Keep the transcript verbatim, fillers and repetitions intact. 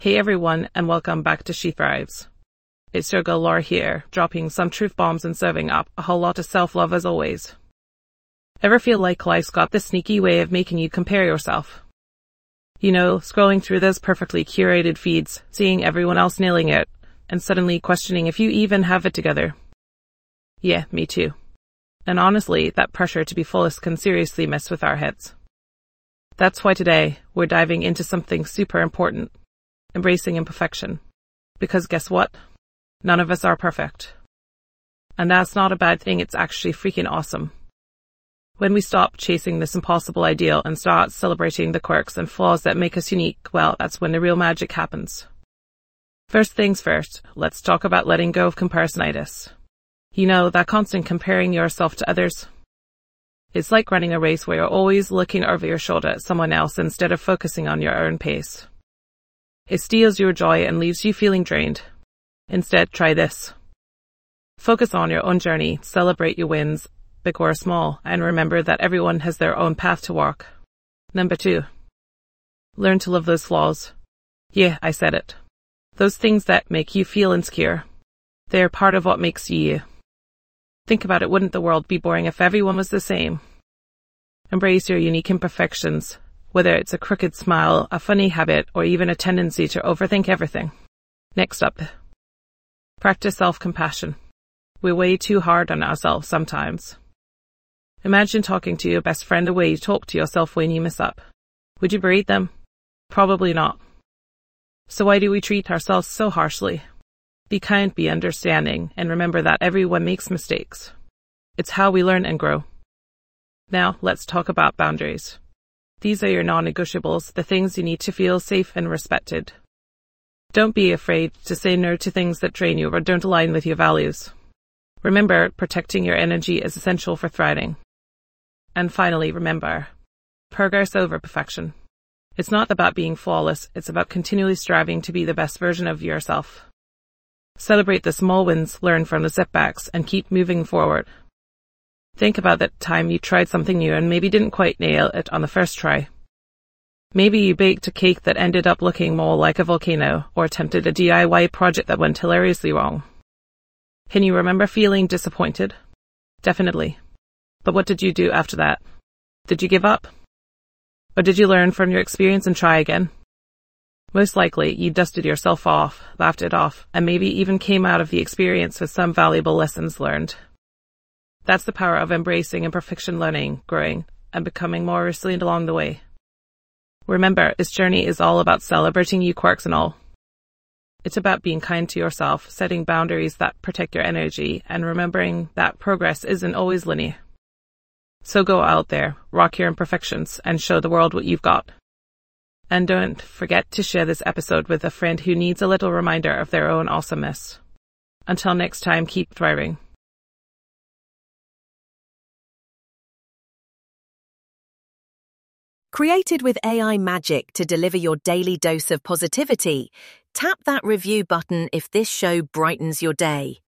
Hey everyone, and welcome back to She Thrives. It's your girl Laura here, dropping some truth bombs and serving up a whole lot of self-love as always. Ever feel like life's got this sneaky way of making you compare yourself? You know, scrolling through those perfectly curated feeds, seeing everyone else nailing it, and suddenly questioning if you even have it together. Yeah, me too. And honestly, that pressure to be fullest can seriously mess with our heads. That's why today, we're diving into something super important. Embracing imperfection. Because guess what? None of us are perfect. And that's not a bad thing, it's actually freaking awesome. When we stop chasing this impossible ideal and start celebrating the quirks and flaws that make us unique, well, that's when the real magic happens. First things first, let's talk about letting go of comparisonitis. You know, that constant comparing yourself to others. It's like running a race where you're always looking over your shoulder at someone else instead of focusing on your own pace. It steals your joy and leaves you feeling drained. Instead, try this. Focus on your own journey, celebrate your wins, big or small, and remember that everyone has their own path to walk. Number two. Learn to love those flaws. Yeah, I said it. Those things that make you feel insecure. They're part of what makes you you. Think about it, wouldn't the world be boring if everyone was the same? Embrace your unique imperfections. Whether it's a crooked smile, a funny habit, or even a tendency to overthink everything. Next up. Practice self-compassion. We're way too hard on ourselves sometimes. Imagine talking to your best friend the way you talk to yourself when you mess up. Would you berate them? Probably not. So why do we treat ourselves so harshly? Be kind, be understanding, and remember that everyone makes mistakes. It's how we learn and grow. Now, let's talk about boundaries. These are your non-negotiables, the things you need to feel safe and respected. Don't be afraid to say no to things that drain you or don't align with your values. Remember, protecting your energy is essential for thriving. And finally, remember, progress over perfection. It's not about being flawless, it's about continually striving to be the best version of yourself. Celebrate the small wins, learn from the setbacks, and keep moving forward. Think about that time you tried something new and maybe didn't quite nail it on the first try. Maybe you baked a cake that ended up looking more like a volcano, or attempted a D I Y project that went hilariously wrong. Can you remember feeling disappointed? Definitely. But what did you do after that? Did you give up? Or did you learn from your experience and try again? Most likely, you dusted yourself off, laughed it off, and maybe even came out of the experience with some valuable lessons learned. That's the power of embracing imperfection, learning, growing, and becoming more resilient along the way. Remember, this journey is all about celebrating you quirks and all. It's about being kind to yourself, setting boundaries that protect your energy, and remembering that progress isn't always linear. So go out there, rock your imperfections, and show the world what you've got. And don't forget to share this episode with a friend who needs a little reminder of their own awesomeness. Until next time, keep thriving. Created with A I magic to deliver your daily dose of positivity, tap that review button if this show brightens your day.